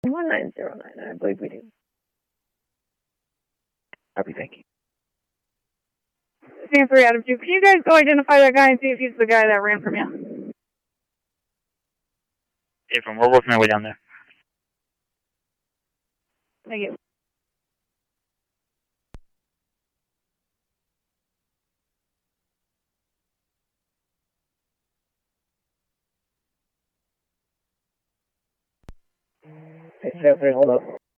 1909, I believe we do. Copy, thank you. Stand 3 out of 2. Can you guys go identify that guy and see if he's the guy that ran from you? From we're working our way down there. Thank you. Hey, hold up.